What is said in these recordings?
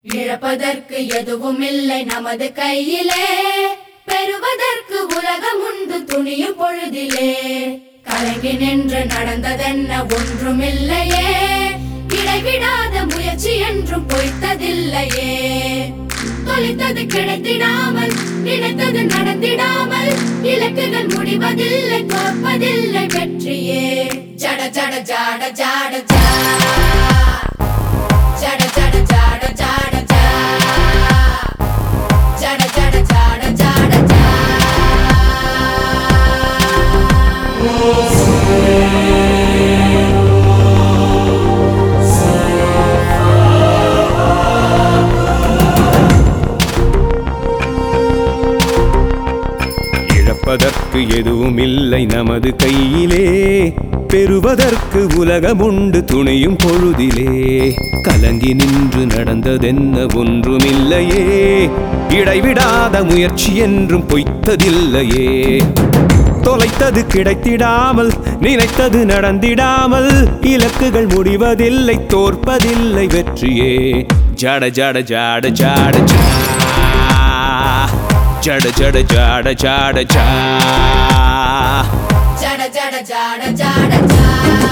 இழப்பதற்கு எதுவுமில்லை நமது கையிலே, பெறுவதற்கு உலகம் உண்டு துணியும் பொழுதிலே. கலங்கி நின்று நடந்ததென்ன ஒன்றுமில்லையே, இடைவிடாத முயற்சி என்றும் பொய்த்ததில்லையே. தொலைத்தது கிடைத்திடாமல், நினைத்தது நடந்திடாமல், இலக்குகள் முடிவதில்லை, தோற்பதில்லை வெற்றியே. ஜட ஜட ஜாட ஜாட ஜா, ஜட ஜட ஜாட ஜாட ஜா, ஜட ஜட ஜாட ஜாட ஜா. இழப்பதற்கு எதுவுமில்லை நமது கையிலே, பெறுவதற்கு உலகம் உண்டு துணியும் பொழுதிலே. கலங்கி நின்று நடந்ததென்ன ஒன்றுமில்லையே, இடைவிடாத முயற்சி என்றும் பொய்த்ததில்லையே. தொலைத்தது கிடைத்திடாமல், நினைத்தது நடந்திடாமல், இலக்குகள் முடிவதில்லை, தோற்பதில்லை வெற்றியே. ஜட ஜட ஜாட ஜாட ஜா, ஜட ஜட ஜாட ஜாட ஜா, ஜட ஜட ஜாட ஜாட ஜா.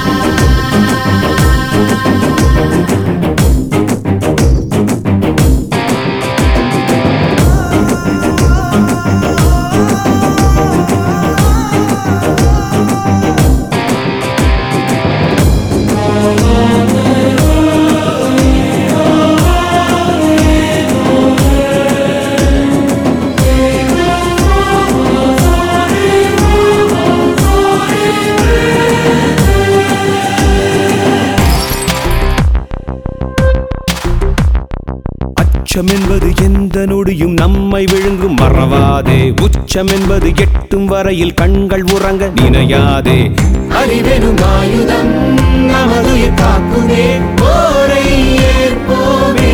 உச்சம் என்பது எந்த நொடியும் நம்மை விழுங்கும், மறவாதே. உச்சம் என்பது எட்டும் வரையில் கண்கள் உறங்க நினையாதே. அறிவெனும் ஆயுதம் நமது காக்குமே, போரை ஏற்போமே.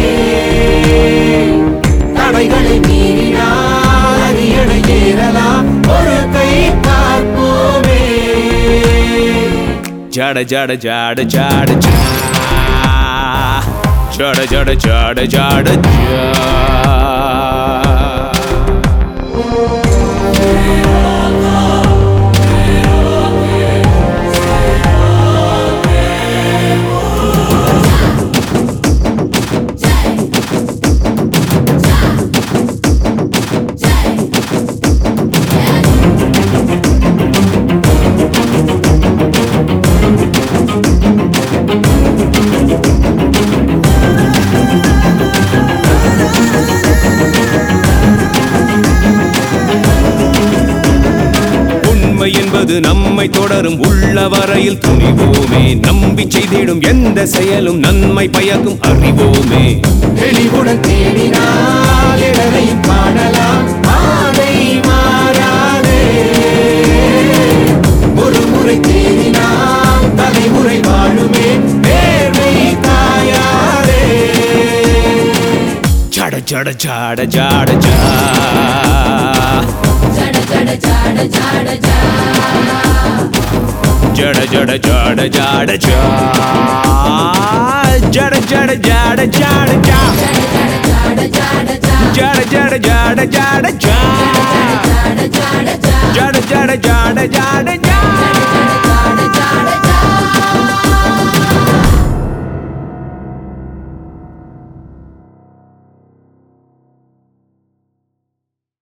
தடைகளை மீறினால் அரியணை ஏறலாம், ஒரு கை பார்ப்போமே. ஜட ஜட ஜாட ஜாட ஜா, ஜட ஜட ஜட ஜட ஜா. என்பது நம்மை தொடரும், உள்ள வரையில் துணிவோமே. நம்பி செய்திடும் எந்த செயலும் நன்மை பயக்கும், அறிவோமே. தெளிவுடன் தேடினால் எதனையும் காணலாம், பாதை மாறாதே. ஒரு முறை தேடினால் தலைமுறை வாழுமே, நேர்மை காயாதே. ஜட ஜட ஜாட ஜாட ஜா, ஜட ஜட ஜாட ஜாட ஜா, ஜட ஜட ஜாட ஜாட ஜா, ஜட ஜட ஜாட ஜாட ஜா, ஜட ஜட ஜாட ஜாட ஜா, ஜட ஜட ஜாட ஜாட ஜா, ஜட ஜட ஜாட ஜாட